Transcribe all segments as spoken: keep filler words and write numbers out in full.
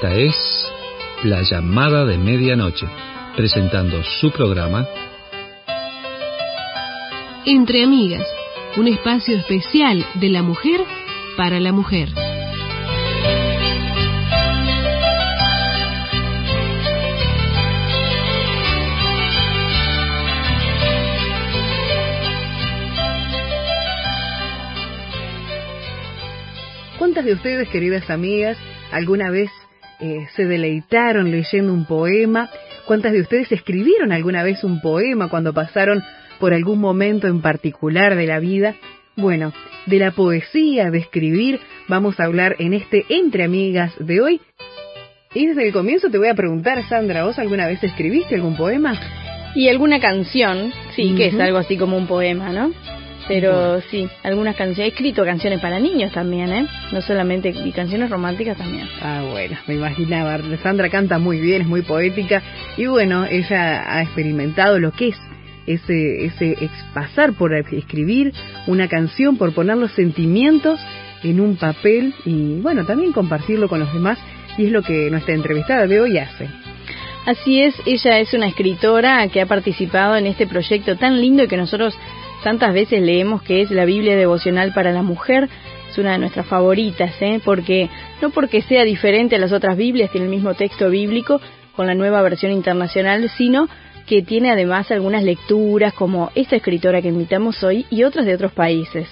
Esta es La Llamada de Medianoche, presentando su programa Entre Amigas, un espacio especial de la mujer para la mujer. ¿Cuántas de ustedes, queridas amigas, alguna vez eh, se deleitaron leyendo un poema? ¿Cuántas de ustedes escribieron alguna vez un poema cuando pasaron por algún momento en particular de la vida? Bueno, de la poesía, de escribir, vamos a hablar en este Entre Amigas de hoy. Y desde el comienzo te voy a preguntar, Sandra, ¿vos alguna vez escribiste algún poema? Y alguna canción, sí, Uh-huh. que es algo así como un poema, ¿no? Pero uh-huh. sí, algunas canciones. He escrito canciones para niños también, ¿eh? No solamente, y canciones románticas también. Ah, bueno, me imaginaba. Sandra canta muy bien, es muy poética. Y bueno, ella ha experimentado lo que es ese, ese pasar por escribir una canción, por poner los sentimientos en un papel y, bueno, también compartirlo con los demás. Y es lo que nuestra entrevistada de hoy hace. Así es, ella es una escritora que ha participado en este proyecto tan lindo y que nosotros tantas veces leemos, que es la Biblia devocional para la mujer. Es una de nuestras favoritas, ¿eh? Porque no porque sea diferente a las otras Biblias, tiene el mismo texto bíblico con la nueva versión internacional, sino que tiene además algunas lecturas como esta escritora que invitamos hoy y otras de otros países.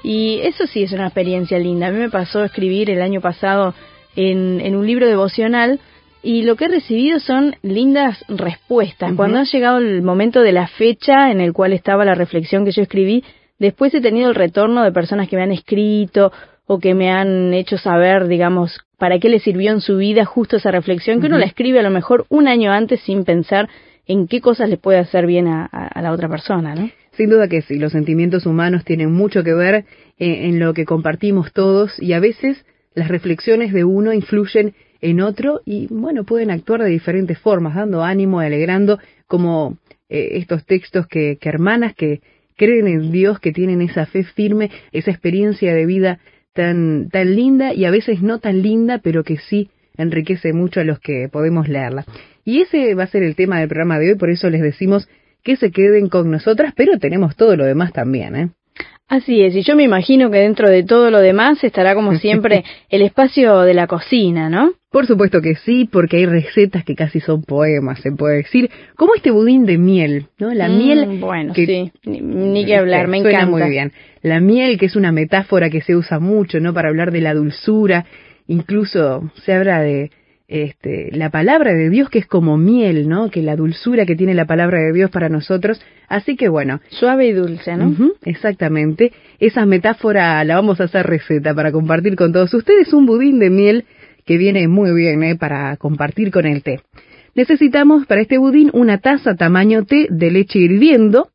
Y eso sí es una experiencia linda. A mí me pasó escribir el año pasado en, en un libro devocional. Y lo que he recibido son lindas respuestas. Uh-huh. Cuando ha llegado el momento de la fecha en el cual estaba la reflexión que yo escribí, después he tenido el retorno de personas que me han escrito o que me han hecho saber, digamos, para qué les sirvió en su vida justo esa reflexión, que uh-huh. uno la escribe a lo mejor un año antes sin pensar en qué cosas le puede hacer bien a, a, a la otra persona, ¿no? Sin duda que sí, los sentimientos humanos tienen mucho que ver eh, en lo que compartimos todos y a veces las reflexiones de uno influyen en otro y, bueno, pueden actuar de diferentes formas, dando ánimo, alegrando, como eh, estos textos que, que hermanas que creen en Dios, que tienen esa fe firme, esa experiencia de vida tan, tan linda y a veces no tan linda, pero que sí enriquece mucho a los que podemos leerla. Y ese va a ser el tema del programa de hoy, por eso les decimos que se queden con nosotras, pero tenemos todo lo demás también, ¿eh? Así es, y yo me imagino que dentro de todo lo demás estará como siempre el espacio de la cocina, ¿no? Por supuesto que sí, porque hay recetas que casi son poemas, se puede decir, como este budín de miel, ¿no? La mm, miel... Bueno, que, sí, ni, ni que hablar, me suena encanta. Muy bien. La miel, que es una metáfora que se usa mucho, ¿no? Para hablar de la dulzura, incluso se habla de este, la palabra de Dios, que es como miel, ¿no? Que la dulzura que tiene la palabra de Dios para nosotros. Así que bueno. Suave y dulce, ¿no? Uh-huh, exactamente. Esa metáfora la vamos a hacer receta para compartir con todos ustedes. Un budín de miel que viene muy bien, ¿eh? Para compartir con el té. Necesitamos para este budín una taza tamaño té de leche hirviendo,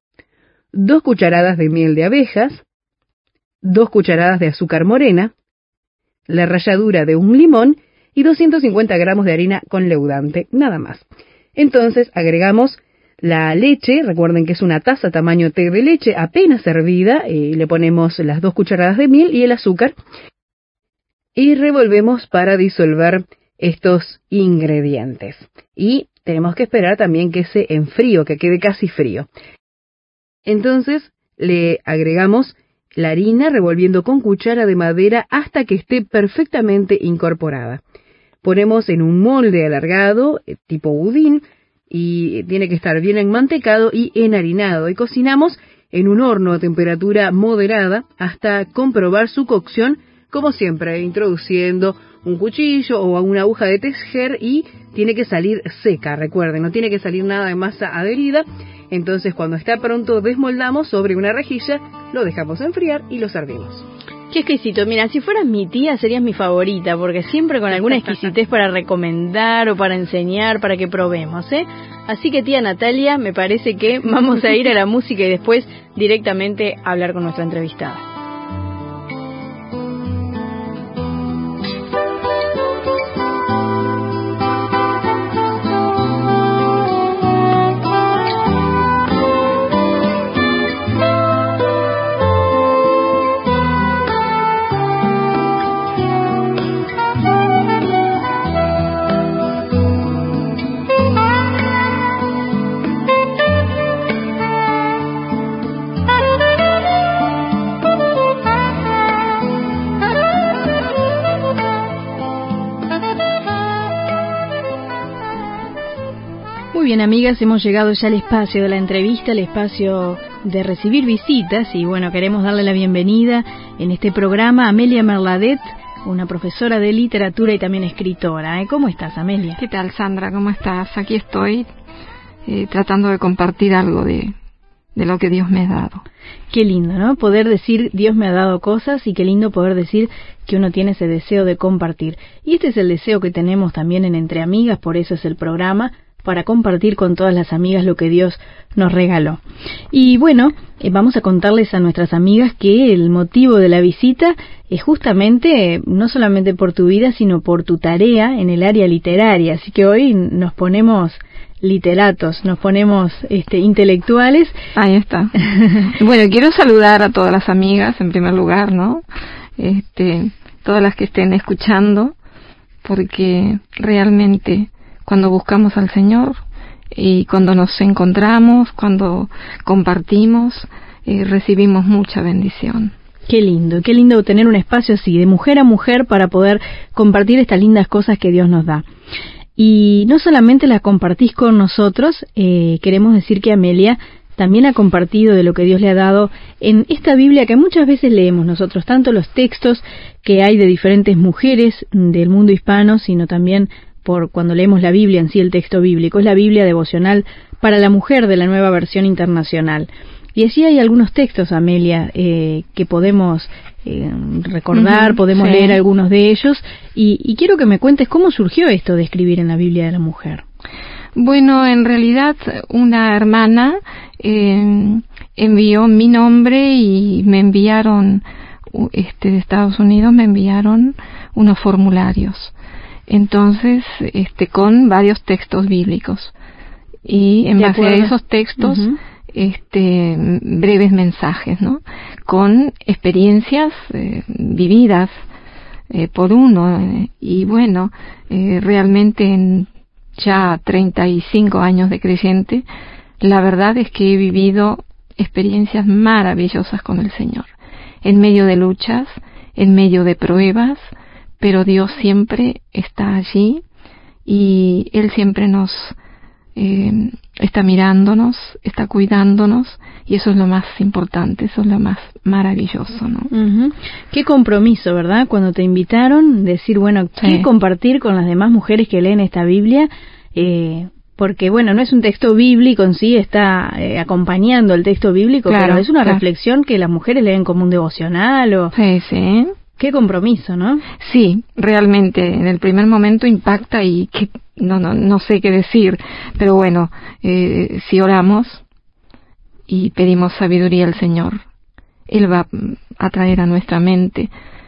dos cucharadas de miel de abejas, dos cucharadas de azúcar morena, la ralladura de un limón y doscientos cincuenta gramos de harina con leudante, nada más. Entonces agregamos la leche, recuerden que es una taza tamaño té de leche apenas hervida, y le ponemos las dos cucharadas de miel y el azúcar y revolvemos para disolver estos ingredientes. Y tenemos que esperar también que se enfríe, que quede casi frío. Entonces le agregamos la harina revolviendo con cuchara de madera hasta que esté perfectamente incorporada. Ponemos en un molde alargado, tipo budín, y tiene que estar bien enmantecado y enharinado. Y cocinamos en un horno a temperatura moderada hasta comprobar su cocción, como siempre, introduciendo un cuchillo o una aguja de tejer y tiene que salir seca, recuerden, no tiene que salir nada de masa adherida. Entonces, cuando está pronto, desmoldamos sobre una rejilla, lo dejamos enfriar y lo servimos. Qué exquisito. Mira, si fueras mi tía serías mi favorita, porque siempre con alguna exquisitez para recomendar o para enseñar, para que probemos, ¿eh? Así que, tía Natalia, me parece que vamos a ir a la música y después directamente a hablar con nuestra entrevistada. Muy bien, amigas, hemos llegado ya al espacio de la entrevista, el espacio de recibir visitas, y bueno, queremos darle la bienvenida en este programa a Amelia Merladet, una profesora de literatura y también escritora. ¿eh? ¿Cómo estás, Amelia? ¿Qué tal, Sandra? ¿Cómo estás? Aquí estoy eh, tratando de compartir algo de, de lo que Dios me ha dado. Qué lindo, ¿no? Poder decir Dios me ha dado cosas, y qué lindo poder decir que uno tiene ese deseo de compartir. Y este es el deseo que tenemos también en Entre Amigas, por eso es el programa, para compartir con todas las amigas lo que Dios nos regaló. Y bueno, eh, vamos a contarles a nuestras amigas que el motivo de la visita es justamente, eh, no solamente por tu vida, sino por tu tarea en el área literaria. Así que hoy nos ponemos literatos, nos ponemos este, intelectuales. Ahí está. Bueno, quiero saludar a todas las amigas, en primer lugar, ¿no? Este, todas las que estén escuchando, porque realmente cuando buscamos al Señor y cuando nos encontramos, cuando compartimos, eh, recibimos mucha bendición. Qué lindo, qué lindo tener un espacio así, de mujer a mujer, para poder compartir estas lindas cosas que Dios nos da. Y no solamente las compartís con nosotros, eh, queremos decir que Amelia también ha compartido de lo que Dios le ha dado en esta Biblia que muchas veces leemos nosotros, tanto los textos que hay de diferentes mujeres del mundo hispano, sino también por cuando leemos la Biblia en sí, el texto bíblico. Es la Biblia devocional para la mujer de la Nueva Versión Internacional. Y allí hay algunos textos, Amelia, eh, que podemos eh, recordar, uh-huh, podemos sí. leer algunos de ellos. Y, y quiero que me cuentes cómo surgió esto de escribir en la Biblia de la mujer. Bueno, en realidad una hermana eh, envió mi nombre y me enviaron, este, de Estados Unidos, me enviaron unos formularios. Entonces, este, con varios textos bíblicos. Y en base a esos textos, uh-huh. este, breves mensajes, ¿no? Con experiencias eh, vividas eh, por uno. Eh, y bueno, eh, realmente en ya treinta y cinco años de creyente, la verdad es que he vivido experiencias maravillosas con el Señor. En medio de luchas, en medio de pruebas, pero Dios siempre está allí y Él siempre nos eh, está mirándonos, está cuidándonos, y eso es lo más importante, eso es lo más maravilloso, ¿no? Uh-huh. Qué compromiso, ¿verdad? Cuando te invitaron, decir, bueno, sí. ¿qué compartir con las demás mujeres que leen esta Biblia? Eh, porque, bueno, no es un texto bíblico en sí, está eh, acompañando el texto bíblico, claro, pero es una claro. reflexión que las mujeres leen como un devocional o... Sí, sí. Qué compromiso, ¿no? Sí, realmente en el primer momento impacta y que no no no sé qué decir, pero bueno, eh, si oramos y pedimos sabiduría al Señor, Él va a traer a nuestra mente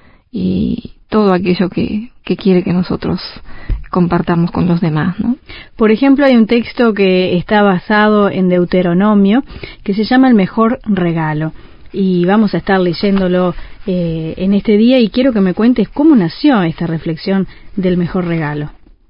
y todo aquello que, que quiere que nosotros compartamos con los demás, ¿no? Por ejemplo, hay un texto que está basado en Deuteronomio que se llama El Mejor Regalo. Y vamos a estar leyéndolo eh, en este día, y quiero que me cuentes cómo nació esta reflexión del mejor regalo.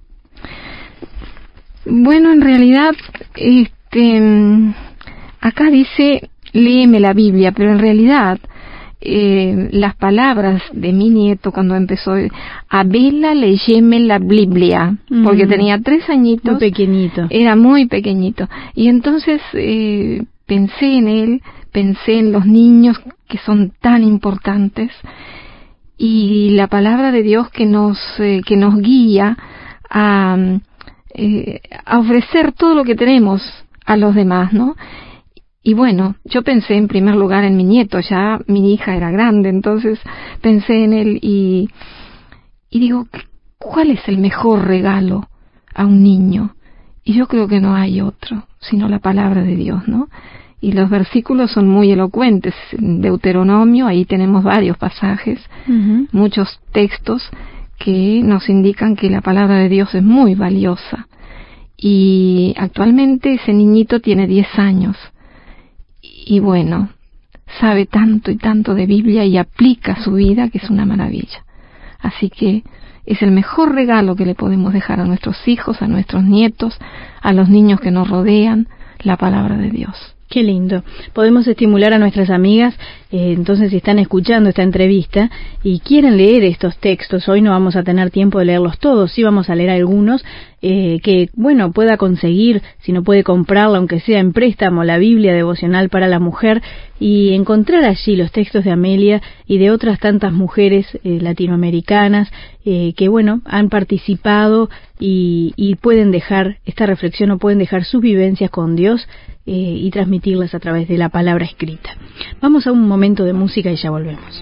Bueno, en realidad, este, acá dice, léeme la Biblia, pero en realidad eh, las palabras de mi nieto cuando empezó, Abela, léeme la Biblia, mm. porque tenía tres añitos. Muy pequeñito. Era muy pequeñito. Y entonces eh, pensé en él, pensé en los niños que son tan importantes y la palabra de Dios que nos eh, que nos guía a, eh, a ofrecer todo lo que tenemos a los demás, ¿no? Y bueno, yo pensé en primer lugar en mi nieto, ya mi hija era grande, entonces pensé en él y, y digo, ¿cuál es el mejor regalo a un niño? Y yo creo que no hay otro, sino la palabra de Dios, ¿no? Y los versículos son muy elocuentes. En Deuteronomio, ahí tenemos varios pasajes, uh-huh. muchos textos que nos indican que la palabra de Dios es muy valiosa. Y actualmente ese niñito tiene diez años. Y bueno, sabe tanto y tanto de Biblia y aplica su vida, que es una maravilla. Así que es el mejor regalo que le podemos dejar a nuestros hijos, a nuestros nietos, a los niños que nos rodean, la palabra de Dios. Qué lindo. Podemos estimular a nuestras amigas, eh, entonces si están escuchando esta entrevista y quieren leer estos textos, hoy no vamos a tener tiempo de leerlos todos, sí vamos a leer algunos, eh, que, bueno, pueda conseguir, si no puede comprarla, aunque sea en préstamo, la Biblia devocional para la mujer, y encontrar allí los textos de Amelia y de otras tantas mujeres eh, latinoamericanas eh, que, bueno, han participado y, y pueden dejar esta reflexión o pueden dejar sus vivencias con Dios eh, y transmitirlas a través de la palabra escrita. Vamos a un momento de música y ya volvemos.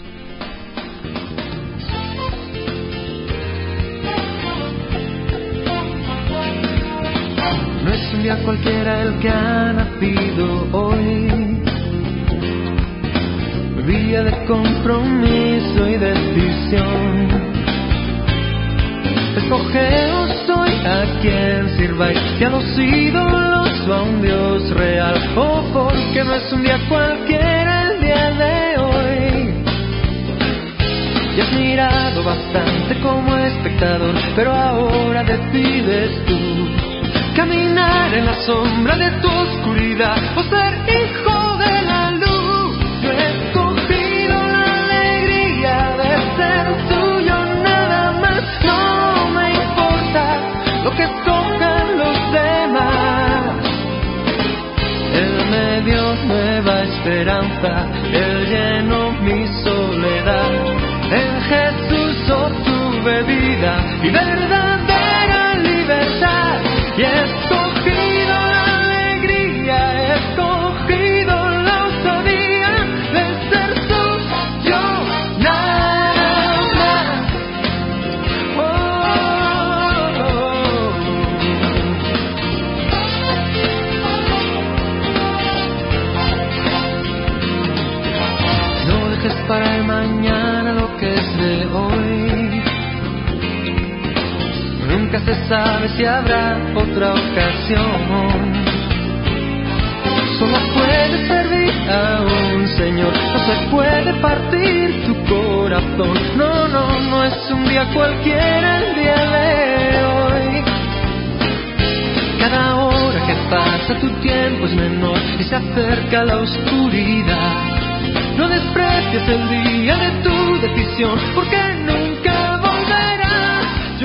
No es un día cualquiera el que ha nacido hoy, día de compromiso y decisión. Escogeos hoy a quien sirváis, y a los ídolos o a un Dios real. Oh, porque no es un día cualquiera el día de hoy. Ya has mirado bastante como espectador, pero ahora decides tú caminar en la sombra de tu oscuridad o ser hijo de la luz. Yo he escogido la alegría de ser tuyo, nada más. No me importa lo que escojan los demás. Él me dio nueva esperanza, Él llenó mi soledad. En Jesús obtuve vida y verdadera libertad. Y he escogido la alegría, he escogido la osadía de ser tuyo, nada más. Oh, oh, oh. No dejes para el mañana lo que es de hoy. Nunca se sabe si habrá otra ocasión. Solo puede servir a un Señor, no se puede partir tu corazón. No, no, no es un día cualquiera el día de hoy. Cada hora que pasa tu tiempo es menor y se acerca la oscuridad. No desprecies el día de tu decisión, porque nunca volverá. Yo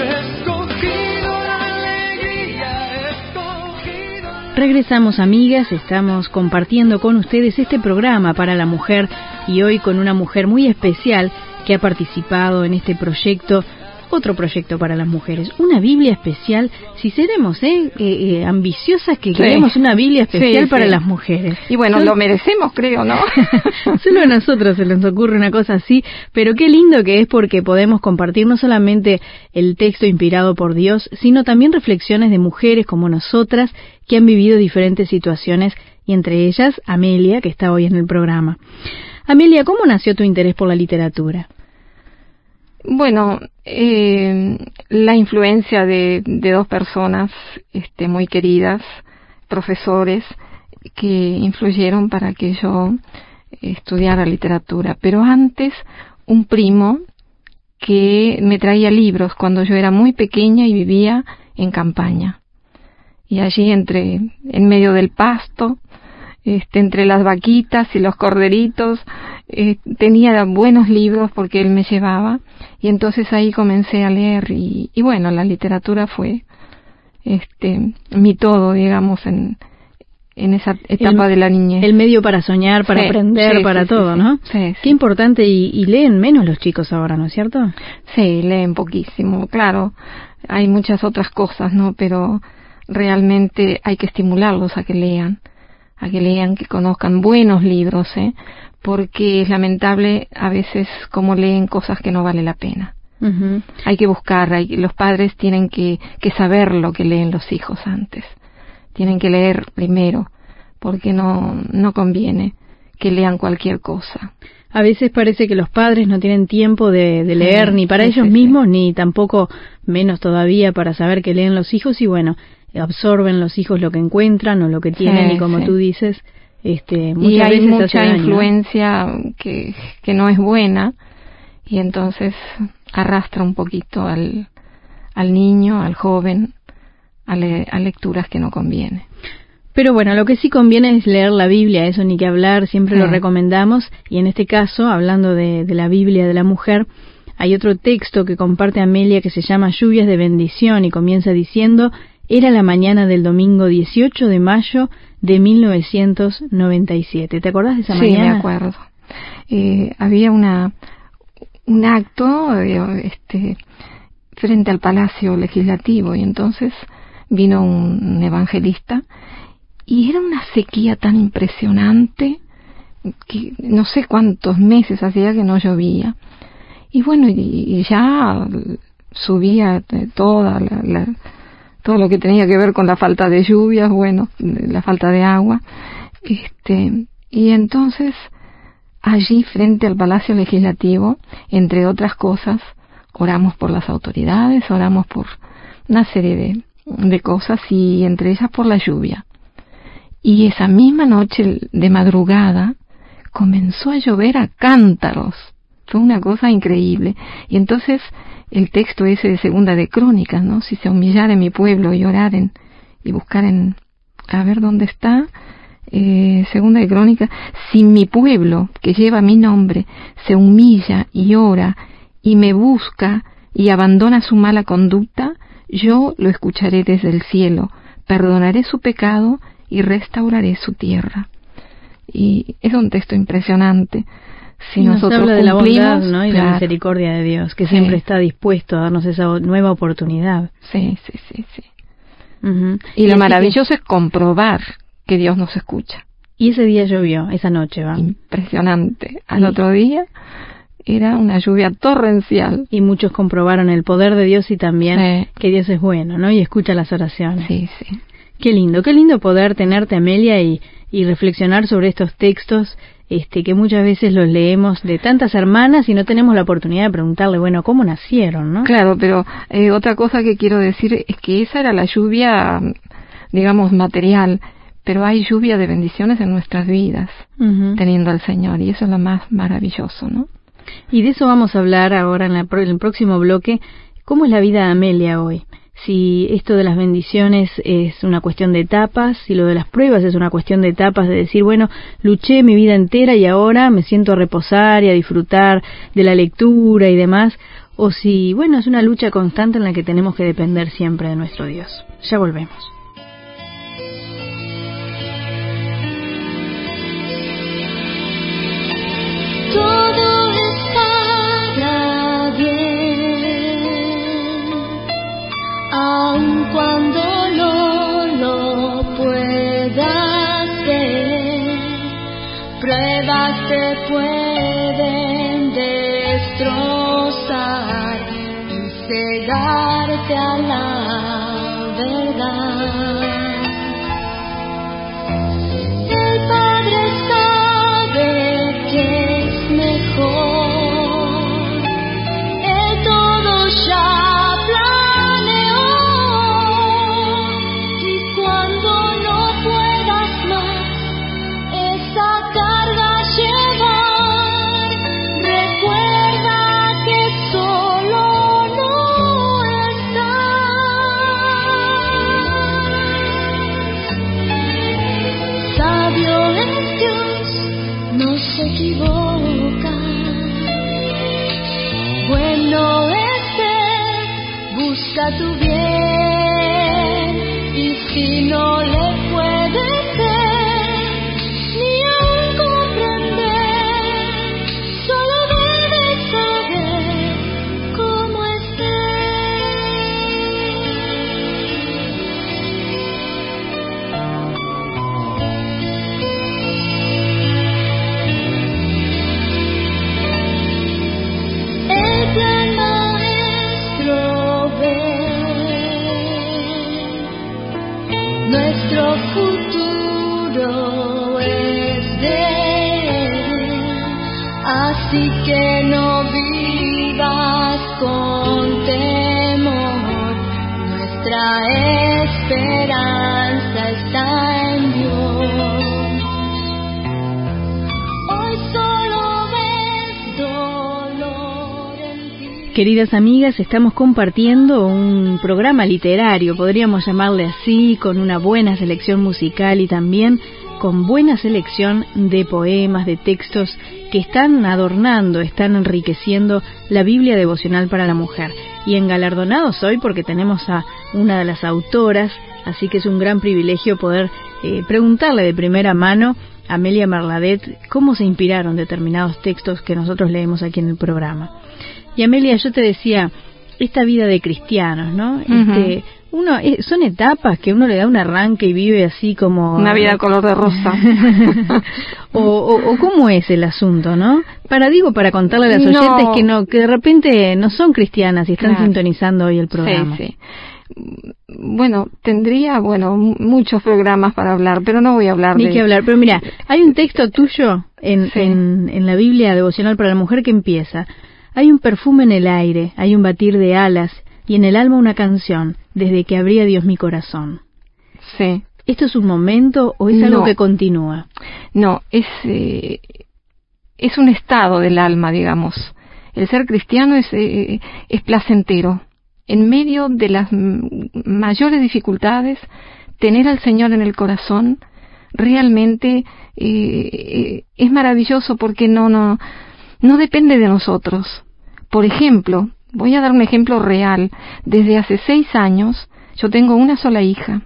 Regresamos, amigas, estamos compartiendo con ustedes este programa para la mujer y hoy con una mujer muy especial que ha participado en este proyecto, otro proyecto para las mujeres, una Biblia especial, si seremos eh, eh, eh, ambiciosas que sí. Queremos una Biblia especial sí, para sí. las mujeres. Y bueno, Son... lo merecemos, creo, ¿no? Solo a nosotros se nos ocurre una cosa así, pero qué lindo que es porque podemos compartir no solamente el texto inspirado por Dios, sino también reflexiones de mujeres como nosotras que han vivido diferentes situaciones y entre ellas Amelia, que está hoy en el programa. Amelia, ¿cómo nació tu interés por la literatura? Bueno, eh, la influencia de, de dos personas este, muy queridas, profesores, que influyeron para que yo estudiara literatura. Pero antes, un primo que me traía libros cuando yo era muy pequeña y vivía en campaña. Y allí entre, en medio del pasto, este, entre las vaquitas y los corderitos, eh, tenía buenos libros porque él me llevaba, y entonces ahí comencé a leer, y, y bueno, la literatura fue este mi todo, digamos, en, en esa etapa el, de la niñez. El medio para soñar, para sí, aprender, sí, para sí, todo, sí, ¿no? Sí, sí. Qué importante, y, y leen menos los chicos ahora, ¿no es cierto? Sí, leen poquísimo, claro, hay muchas otras cosas, ¿no? Pero realmente hay que estimularlos a que lean, a que lean, que conozcan buenos libros, ¿eh? Porque es lamentable a veces como leen cosas que no vale la pena. Uh-huh. Hay que buscar, hay, los padres tienen que, que saber lo que leen los hijos antes. Tienen que leer primero, porque no, no conviene que lean cualquier cosa. A veces parece que los padres no tienen tiempo de, de leer, sí, ni para sí, ellos sí, mismos, sí. ni tampoco menos todavía para saber que leen los hijos, y bueno, absorben los hijos lo que encuentran o lo que tienen, sí, y como sí. tú dices, este, muchas y hay veces mucha hace daño, influencia ¿no? que, que no es buena, y entonces arrastra un poquito al, al niño, al joven, a, le, a lecturas que no conviene. Pero bueno, lo que sí conviene es leer la Biblia, eso ni que hablar, siempre sí. Lo recomendamos, y en este caso, hablando de, de la Biblia de la mujer, hay otro texto que comparte Amelia que se llama Lluvias de Bendición y comienza diciendo: era la mañana del domingo dieciocho de mayo de mil novecientos noventa y siete. ¿Te acordás de esa sí, mañana? Sí, me acuerdo. Eh, había una un acto eh, este frente al Palacio Legislativo y entonces vino un, un evangelista y era una sequía tan impresionante que no sé cuántos meses hacía que no llovía. Y bueno, y, y ya subía toda la, la, todo lo que tenía que ver con la falta de lluvias, bueno, la falta de agua. Este, y entonces, allí frente al Palacio Legislativo, entre otras cosas, oramos por las autoridades, oramos por una serie de, de cosas y entre ellas por la lluvia. Y esa misma noche de madrugada comenzó a llover a cántaros. Fue una cosa increíble. Y entonces el texto ese de Segunda de Crónicas, ¿no? Si se humillaren mi pueblo y oraren y buscaren, a ver dónde está, eh, Segunda de Crónicas, si mi pueblo que lleva mi nombre se humilla y ora y me busca y abandona su mala conducta, yo lo escucharé desde el cielo, perdonaré su pecado y restauraré su tierra. Y es un texto impresionante. Si y nos nosotros habla de la bondad, ¿no? Y claro. la misericordia de Dios, que sí. siempre está dispuesto a darnos esa nueva oportunidad. Sí, sí, sí, sí. Uh-huh. Y, y lo maravilloso que... es comprobar que Dios nos escucha. Y ese día llovió, esa noche, ¿va? Impresionante. Al sí. otro día era una lluvia torrencial. Y muchos comprobaron el poder de Dios y también sí. que Dios es bueno, ¿no? Y escucha las oraciones. Sí, sí. Qué lindo, qué lindo poder tenerte, Amelia, y, y reflexionar sobre estos textos este que muchas veces los leemos de tantas hermanas y no tenemos la oportunidad de preguntarle, bueno, ¿cómo nacieron, no? Claro, pero eh, otra cosa que quiero decir es que esa era la lluvia, digamos, material, pero hay lluvia de bendiciones en nuestras vidas, uh-huh. teniendo al Señor, y eso es lo más maravilloso, ¿no? Y de eso vamos a hablar ahora en, la, en el próximo bloque. ¿Cómo es la vida de Amelia hoy? Si esto de las bendiciones es una cuestión de etapas, si lo de las pruebas es una cuestión de etapas, de decir, bueno, luché mi vida entera y ahora me siento a reposar y a disfrutar de la lectura y demás, o si, bueno, es una lucha constante en la que tenemos que depender siempre de nuestro Dios. Ya volvemos. Todo estará bien, aun cuando no lo puedas ver. Pruebas te pueden destrozar y cegarte a la verdad. El Padre sabe que es mejor, Él todo ya planeó, y cuando no puedas más esa carga llevar, recuerda que solo no estás. Sabio es Dios, no se equivoca. Bueno es Él, busca tu bien, y si no le puedes ver, ni aún comprender, solo debes saber cómo es el plan maestro ve nuestro futuro es de Él, así que no vivas con temor, nuestra esperanza está en Dios. Hoy solo ves dolor en ti. Queridas amigas, estamos compartiendo un programa literario, podríamos llamarle así, con una buena selección musical y también con buena selección de poemas, de textos que están adornando, están enriqueciendo la Biblia devocional para la mujer. Y engalardonados hoy porque tenemos a una de las autoras, así que es un gran privilegio poder eh, preguntarle de primera mano a Amelia Merladet cómo se inspiraron determinados textos que nosotros leemos aquí en el programa. Y Amelia, yo te decía, esta vida de cristianos, ¿no? Uh-huh. Este, uno eh, son etapas que uno le da un arranque y vive así como una vida color de rosa. o, o, o cómo es el asunto, ¿no? Para digo para contarle a las no. oyentes que no que de repente no son cristianas y están claro. sintonizando hoy el programa. Sí, sí. Bueno, tendría, bueno, muchos programas para hablar, pero no voy a hablar Ni de... que hablar, pero mira, hay un texto tuyo en, sí. en, en la Biblia devocional para la mujer que empieza: hay un perfume en el aire, hay un batir de alas, y en el alma una canción, desde que abría Dios mi corazón. Sí. ¿Esto es un momento o es algo no. que continúa? No, es, eh, es un estado del alma, digamos. El ser cristiano es, eh, es placentero. En medio de las mayores dificultades, tener al Señor en el corazón realmente eh, es maravilloso porque no, no, no depende de nosotros. Por ejemplo, voy a dar un ejemplo real. Desde hace seis años yo tengo una sola hija.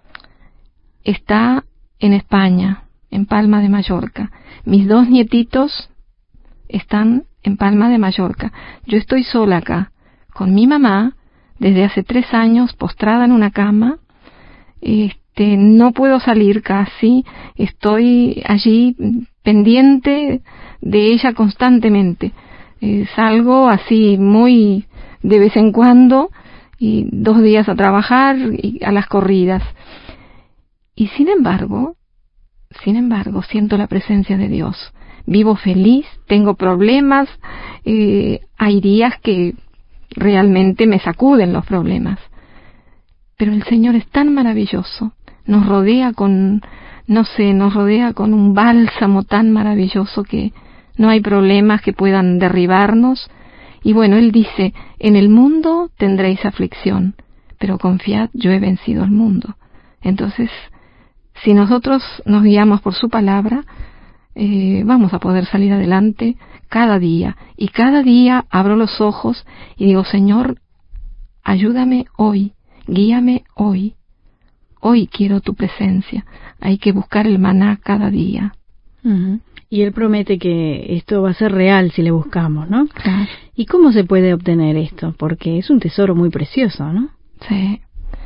Está en España, en Palma de Mallorca. Mis dos nietitos están en Palma de Mallorca. Yo estoy sola acá, con mi mamá, desde hace tres años, postrada en una cama. Este, no puedo salir casi. Estoy allí pendiente de ella constantemente. Eh, salgo así muy de vez en cuando, y dos días a trabajar y a las corridas. Y sin embargo, sin embargo, siento la presencia de Dios. Vivo feliz, tengo problemas, eh, hay días que realmente me sacuden los problemas. Pero el Señor es tan maravilloso, nos rodea con, no sé, nos rodea con un bálsamo tan maravilloso que no hay problemas que puedan derribarnos. Y bueno, Él dice, en el mundo tendréis aflicción, pero confiad, yo he vencido el mundo. Entonces, si nosotros nos guiamos por su palabra, eh, vamos a poder salir adelante cada día. Y cada día abro los ojos y digo, Señor, ayúdame hoy, guíame hoy. Hoy quiero tu presencia. Hay que buscar el maná cada día. Uh-huh. Y Él promete que esto va a ser real si le buscamos, ¿no? Claro. ¿Y cómo se puede obtener esto? Porque es un tesoro muy precioso, ¿no? Sí.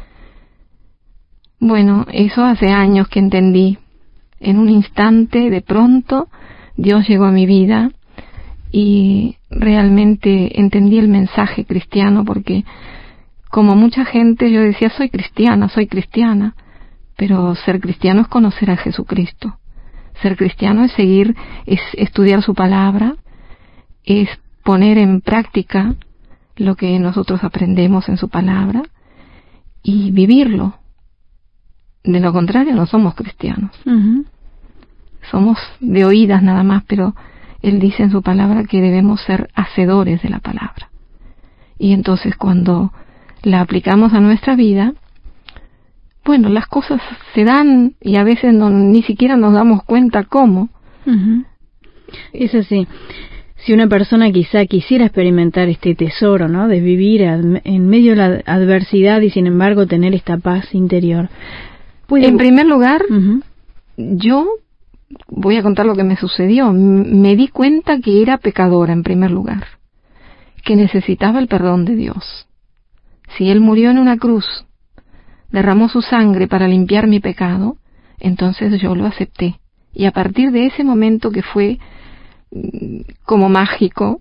Bueno, eso hace años que entendí. En un instante, de pronto, Dios llegó a mi vida y realmente entendí el mensaje cristiano, porque como mucha gente yo decía, soy cristiana, soy cristiana, pero ser cristiano es conocer a Jesucristo. Ser cristiano es seguir, es estudiar su palabra, es poner en práctica lo que nosotros aprendemos en su palabra y vivirlo. De lo contrario, no somos cristianos. Uh-huh. Somos de oídas nada más, pero Él dice en su palabra que debemos ser hacedores de la palabra. Y entonces cuando la aplicamos a nuestra vida, bueno, las cosas se dan y a veces no, ni siquiera nos damos cuenta cómo. Uh-huh. Es así. Si una persona quizá quisiera experimentar este tesoro, ¿no?, de vivir ad, en medio de la adversidad y sin embargo tener esta paz interior. ¿Puede... En primer lugar, uh-huh. yo voy a contar lo que me sucedió. Me di cuenta que era pecadora en primer lugar, que necesitaba el perdón de Dios. Si Él murió en una cruz, derramó su sangre para limpiar mi pecado, entonces yo lo acepté. Y a partir de ese momento, que fue como mágico,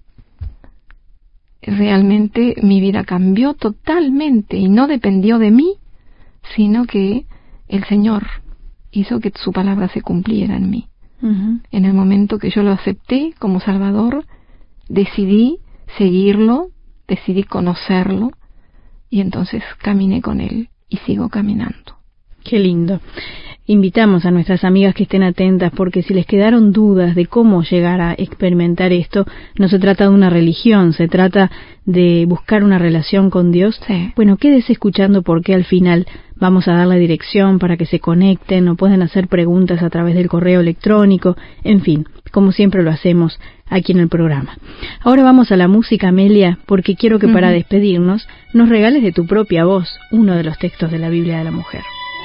realmente mi vida cambió totalmente y no dependió de mí, sino que el Señor hizo que su palabra se cumpliera en mí. Uh-huh. En el momento que yo lo acepté como Salvador, decidí seguirlo, decidí conocerlo, y entonces caminé con Él y sigo caminando. Qué lindo. invitamos a nuestras amigas que estén atentas, porque si les quedaron dudas de cómo llegar a experimentar esto, no se trata de una religión, se trata de buscar una relación con Dios. Sí. Bueno, quédese escuchando, porque al final vamos a dar la dirección para que se conecten o pueden hacer preguntas a través del correo electrónico, en fin, como siempre lo hacemos aquí en el programa. Ahora vamos a la música, Amelia, porque quiero que para uh-huh. despedirnos nos regales de tu propia voz uno de los textos de la Biblia de la Mujer.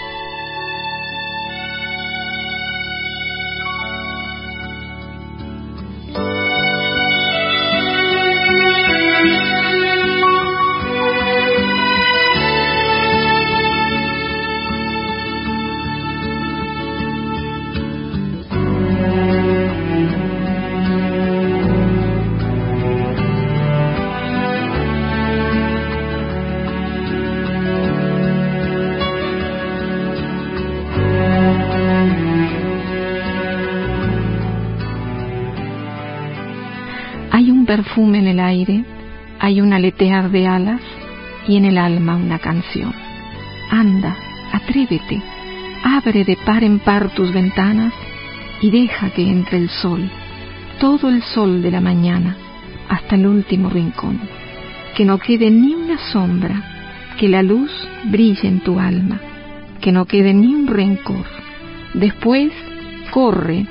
Perfume en el aire, hay un aletear de alas y en el alma una canción. Anda, atrévete, abre de par en par tus ventanas y deja que entre el sol, todo el sol de la mañana, hasta el último rincón. Que no quede ni una sombra, que la luz brille en tu alma, que no quede ni un rencor. Después, corre,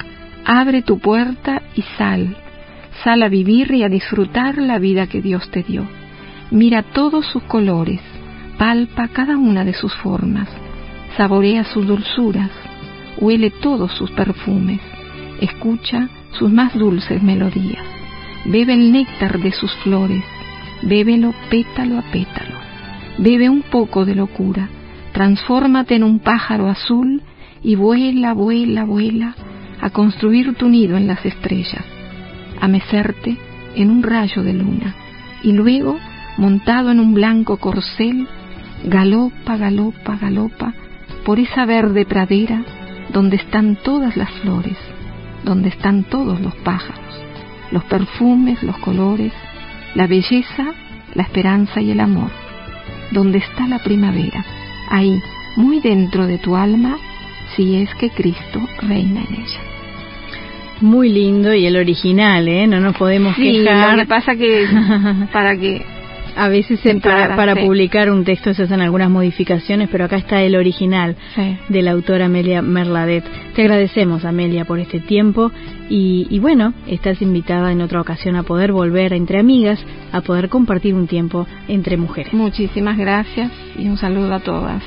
abre tu puerta y sal. Sal a vivir y a disfrutar la vida que Dios te dio. Mira todos sus colores, palpa cada una de sus formas, saborea sus dulzuras, huele todos sus perfumes, escucha sus más dulces melodías, bebe el néctar de sus flores, bébelo pétalo a pétalo, bebe un poco de locura, transfórmate en un pájaro azul y vuela, vuela, vuela a construir tu nido en las estrellas, a mecerte en un rayo de luna, y luego, montado en un blanco corcel, galopa, galopa, galopa por esa verde pradera donde están todas las flores, donde están todos los pájaros, los perfumes, los colores, la belleza, la esperanza y el amor, donde está la primavera, ahí, muy dentro de tu alma, si es que Cristo reina en ella. Muy lindo, y el original, ¿eh? No nos podemos sí, quejar. Lo que pasa que para que a veces se, para, para sí. publicar un texto se hacen algunas modificaciones, pero acá está el original sí. de la autora Amelia Merladet. Te agradecemos, Amelia, por este tiempo y, y bueno, estás invitada en otra ocasión a poder volver entre amigas, a poder compartir un tiempo entre mujeres. Muchísimas gracias y un saludo a todas.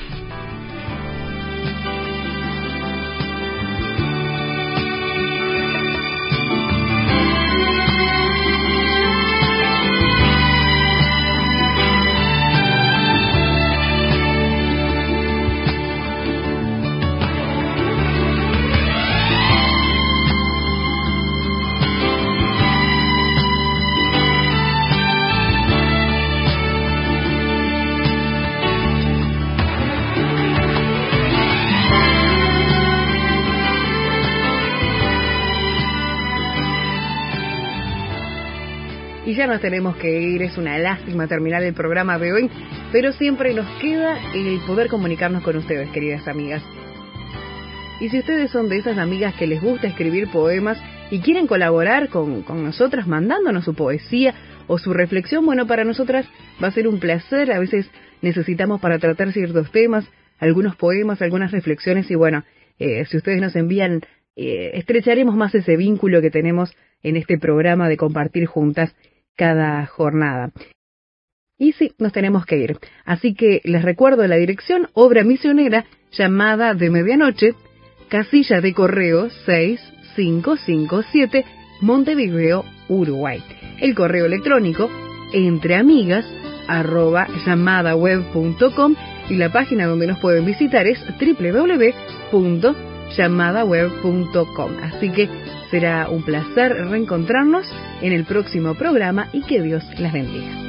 Y ya nos tenemos que ir, es una lástima terminar el programa de hoy, pero siempre nos queda el poder comunicarnos con ustedes, queridas amigas. Y si ustedes son de esas amigas que les gusta escribir poemas y quieren colaborar con, con nosotras mandándonos su poesía o su reflexión, bueno, para nosotras va a ser un placer. A veces necesitamos para tratar ciertos temas, algunos poemas, algunas reflexiones, y bueno, eh, si ustedes nos envían, eh, estrecharemos más ese vínculo que tenemos en este programa de compartir juntas cada jornada. Y sí, nos tenemos que ir. Así que les recuerdo la dirección: Obra Misionera, Llamada de Medianoche, casilla de correo seis cinco cinco siete, Montevideo, Uruguay. El correo electrónico entreamigas arroba llamadaweb punto com, y la página donde nos pueden visitar es doble u doble u doble u punto llamadaweb punto com. Así que será un placer reencontrarnos en el próximo programa y que Dios las bendiga.